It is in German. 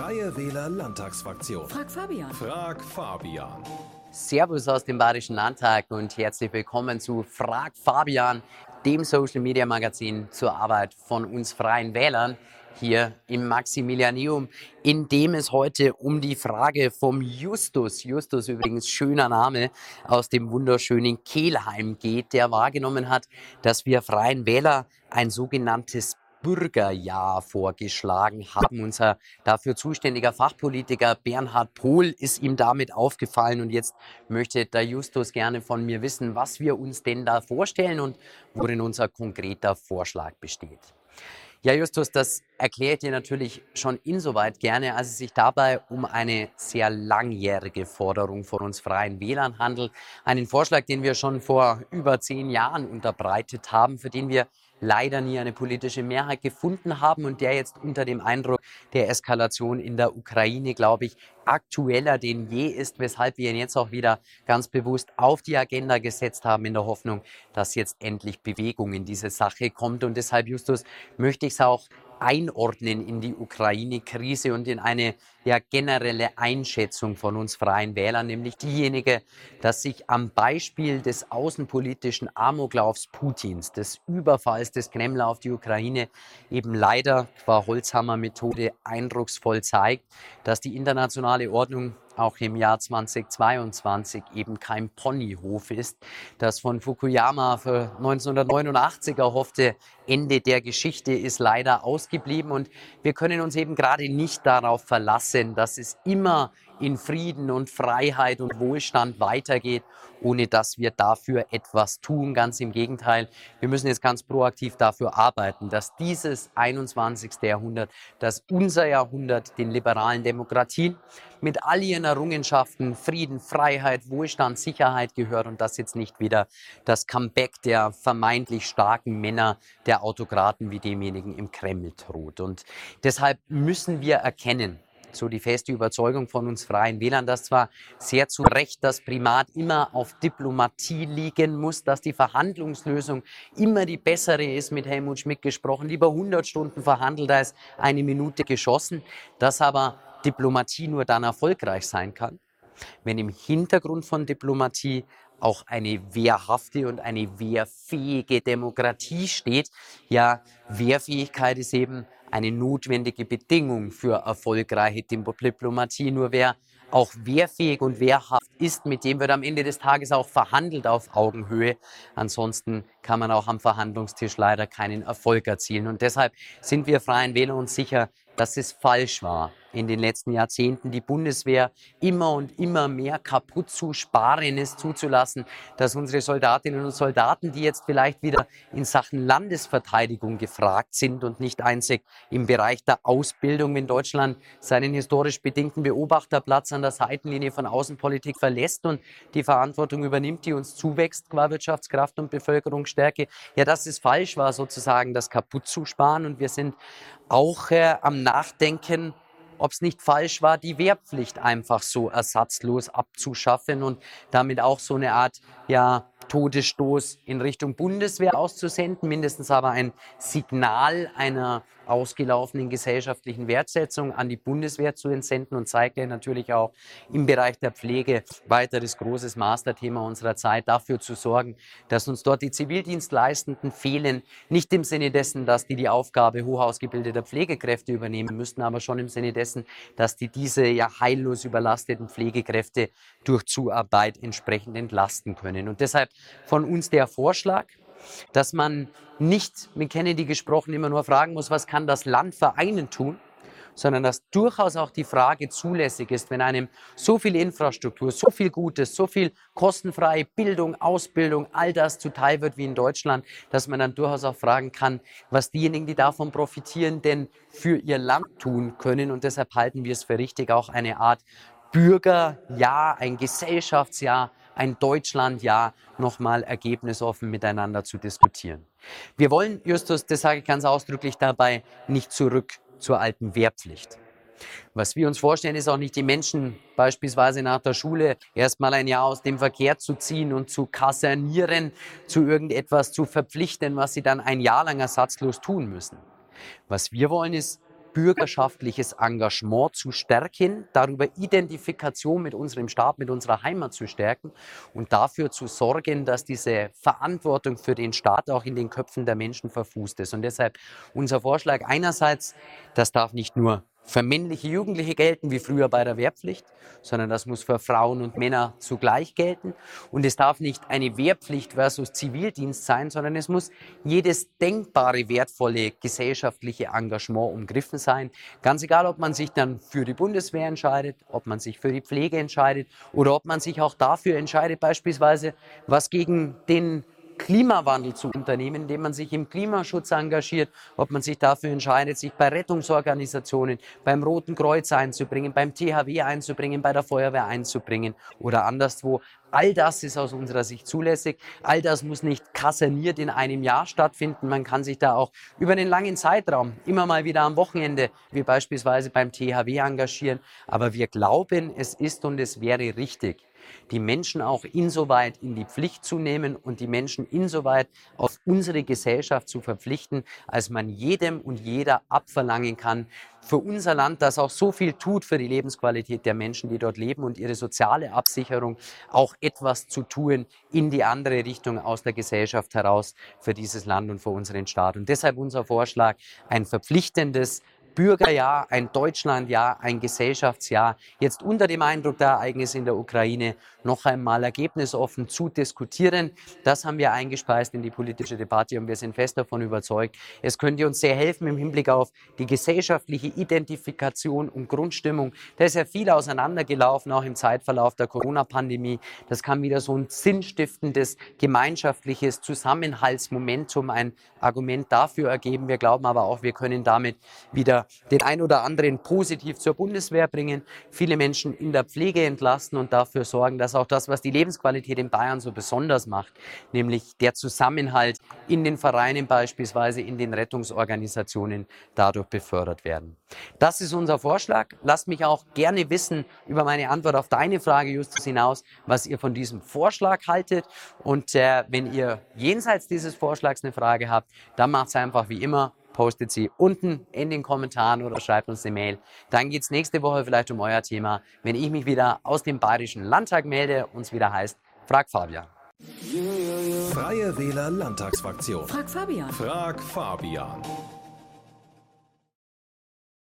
Freie Wähler Landtagsfraktion. Frag Fabian. Frag Fabian. Servus aus dem Bayerischen Landtag und herzlich willkommen zu Frag Fabian, dem Social Media Magazin zur Arbeit von uns Freien Wählern hier im Maximilianeum, in dem es heute um die Frage vom Justus übrigens schöner Name, aus dem wunderschönen Kelheim geht, der wahrgenommen hat, dass wir Freien Wähler ein sogenanntes Bürgerjahr vorgeschlagen haben. Unser dafür zuständiger Fachpolitiker Bernhard Pohl ist ihm damit aufgefallen und jetzt möchte der Justus gerne von mir wissen, was wir uns denn da vorstellen und worin unser konkreter Vorschlag besteht. Ja, Justus, das erkläre ich dir natürlich schon insoweit gerne, als es sich dabei um eine sehr langjährige Forderung von uns Freien Wählern handelt. Einen Vorschlag, den wir schon vor über 10 Jahren unterbreitet haben, für den wir leider nie eine politische Mehrheit gefunden haben und der jetzt unter dem Eindruck der Eskalation in der Ukraine, glaube ich, aktueller denn je ist, weshalb wir ihn jetzt auch wieder ganz bewusst auf die Agenda gesetzt haben, in der Hoffnung, dass jetzt endlich Bewegung in diese Sache kommt. Und deshalb, Justus, möchte ich es auch einordnen in die Ukraine-Krise und in eine generelle Einschätzung von uns Freien Wählern, nämlich diejenige, dass sich am Beispiel des außenpolitischen Amoklaufs Putins, des Überfalls des Kreml auf die Ukraine, eben leider qua Holzhammer-Methode eindrucksvoll zeigt, dass die internationale Ordnung auch im Jahr 2022 eben kein Ponyhof ist. Das von Fukuyama für 1989 erhoffte Ende der Geschichte ist leider ausgeblieben und wir können uns eben gerade nicht darauf verlassen, dass es immer in Frieden und Freiheit und Wohlstand weitergeht, ohne dass wir dafür etwas tun. Ganz im Gegenteil, wir müssen jetzt ganz proaktiv dafür arbeiten, dass dieses 21. Jahrhundert, dass unser Jahrhundert den liberalen Demokratien mit all ihren Errungenschaften, Frieden, Freiheit, Wohlstand, Sicherheit gehört und dass jetzt nicht wieder das Comeback der vermeintlich starken Männer, der Autokraten wie demjenigen im Kreml droht. Und deshalb müssen wir erkennen, so die feste Überzeugung von uns Freien Wählern, dass zwar sehr zu Recht das Primat immer auf Diplomatie liegen muss, dass die Verhandlungslösung immer die bessere ist, mit Helmut Schmidt gesprochen, lieber 100 Stunden verhandelt als eine Minute geschossen, dass aber Diplomatie nur dann erfolgreich sein kann, wenn im Hintergrund von Diplomatie auch eine wehrhafte und eine wehrfähige Demokratie steht. Ja, Wehrfähigkeit ist eben eine notwendige Bedingung für erfolgreiche Diplomatie. Nur wer auch wehrfähig und wehrhaft ist, mit dem wird am Ende des Tages auch verhandelt auf Augenhöhe. Ansonsten kann man auch am Verhandlungstisch leider keinen Erfolg erzielen. Und deshalb sind wir Freien Wähler uns sicher, dass es falsch war, in den letzten Jahrzehnten die Bundeswehr immer und immer mehr kaputt zu sparen ist, zuzulassen, dass unsere Soldatinnen und Soldaten, die jetzt vielleicht wieder in Sachen Landesverteidigung gefragt sind und nicht einzig im Bereich der Ausbildung, wenn Deutschland seinen historisch bedingten Beobachterplatz an der Seitenlinie von Außenpolitik verlässt und die Verantwortung übernimmt, die uns zuwächst qua Wirtschaftskraft und Bevölkerungsstärke, ja, dass es falsch war, sozusagen das kaputt zu sparen. Und wir sind auch am Nachdenken, ob es nicht falsch war, die Wehrpflicht einfach so ersatzlos abzuschaffen und damit auch so eine Art, Todesstoß in Richtung Bundeswehr auszusenden, mindestens aber ein Signal einer ausgelaufenen gesellschaftlichen Wertsetzung an die Bundeswehr zu entsenden und zeigt ja natürlich auch im Bereich der Pflege, weiteres großes Masterthema unserer Zeit, dafür zu sorgen, dass uns dort die Zivildienstleistenden fehlen, nicht im Sinne dessen, dass die Aufgabe hoch ausgebildeter Pflegekräfte übernehmen müssten, aber schon im Sinne dessen, dass diese heillos überlasteten Pflegekräfte durch Zuarbeit entsprechend entlasten können. Und deshalb von uns der Vorschlag, dass man nicht, mit Kennedy gesprochen, immer nur fragen muss, was kann das Land für einen tun, sondern dass durchaus auch die Frage zulässig ist, wenn einem so viel Infrastruktur, so viel Gutes, so viel kostenfreie Bildung, Ausbildung, all das zuteil wird wie in Deutschland, dass man dann durchaus auch fragen kann, was diejenigen, die davon profitieren, denn für ihr Land tun können. Und deshalb halten wir es für richtig, auch eine Art Bürgerjahr, ein Gesellschaftsjahr, ein Deutschlandjahr nochmal ergebnisoffen miteinander zu diskutieren. Wir wollen, Justus, das sage ich ganz ausdrücklich dabei, nicht zurück zur alten Wehrpflicht. Was wir uns vorstellen, ist auch nicht, die Menschen beispielsweise nach der Schule erstmal ein Jahr aus dem Verkehr zu ziehen und zu kasernieren, zu irgendetwas zu verpflichten, was sie dann ein Jahr lang ersatzlos tun müssen. Was wir wollen, ist bürgerschaftliches Engagement zu stärken, darüber Identifikation mit unserem Staat, mit unserer Heimat zu stärken und dafür zu sorgen, dass diese Verantwortung für den Staat auch in den Köpfen der Menschen verfußt ist. Und deshalb unser Vorschlag einerseits, das darf nicht nur für männliche Jugendliche gelten, wie früher bei der Wehrpflicht, sondern das muss für Frauen und Männer zugleich gelten. Und es darf nicht eine Wehrpflicht versus Zivildienst sein, sondern es muss jedes denkbare, wertvolle gesellschaftliche Engagement umgriffen sein. Ganz egal, ob man sich dann für die Bundeswehr entscheidet, ob man sich für die Pflege entscheidet oder ob man sich auch dafür entscheidet, beispielsweise was gegen den Klimawandel zu unternehmen, indem man sich im Klimaschutz engagiert, ob man sich dafür entscheidet, sich bei Rettungsorganisationen, beim Roten Kreuz einzubringen, beim THW einzubringen, bei der Feuerwehr einzubringen oder anderswo. All das ist aus unserer Sicht zulässig. All das muss nicht kaserniert in einem Jahr stattfinden. Man kann sich da auch über einen langen Zeitraum immer mal wieder am Wochenende, wie beispielsweise beim THW, engagieren. Aber wir glauben, es ist und es wäre richtig, die Menschen auch insoweit in die Pflicht zu nehmen und die Menschen insoweit auf unsere Gesellschaft zu verpflichten, als man jedem und jeder abverlangen kann, für unser Land, das auch so viel tut für die Lebensqualität der Menschen, die dort leben und ihre soziale Absicherung, auch etwas zu tun in die andere Richtung aus der Gesellschaft heraus für dieses Land und für unseren Staat. Und deshalb unser Vorschlag, ein verpflichtendes Bürgerjahr, ein Deutschlandjahr, ein Gesellschaftsjahr, jetzt unter dem Eindruck der Ereignisse in der Ukraine noch einmal ergebnisoffen zu diskutieren. Das haben wir eingespeist in die politische Debatte und wir sind fest davon überzeugt, es könnte uns sehr helfen im Hinblick auf die gesellschaftliche Identifikation und Grundstimmung. Da ist ja viel auseinandergelaufen, auch im Zeitverlauf der Corona-Pandemie. Das kann wieder so ein sinnstiftendes, gemeinschaftliches Zusammenhaltsmomentum, ein Argument dafür ergeben. Wir glauben aber auch, wir können damit wieder den ein oder anderen positiv zur Bundeswehr bringen, viele Menschen in der Pflege entlasten und dafür sorgen, dass auch das, was die Lebensqualität in Bayern so besonders macht, nämlich der Zusammenhalt in den Vereinen beispielsweise, in den Rettungsorganisationen, dadurch befördert werden. Das ist unser Vorschlag. Lasst mich auch gerne wissen über meine Antwort auf deine Frage, Justus, hinaus, was ihr von diesem Vorschlag haltet. Und wenn ihr jenseits dieses Vorschlags eine Frage habt, dann macht es einfach wie immer. Postet sie unten in den Kommentaren oder schreibt uns eine Mail. Dann geht es nächste Woche vielleicht um euer Thema, wenn ich mich wieder aus dem Bayerischen Landtag melde und es wieder heißt, Frag Fabian. Freie Wähler Landtagsfraktion. Frag Fabian. Frag Fabian.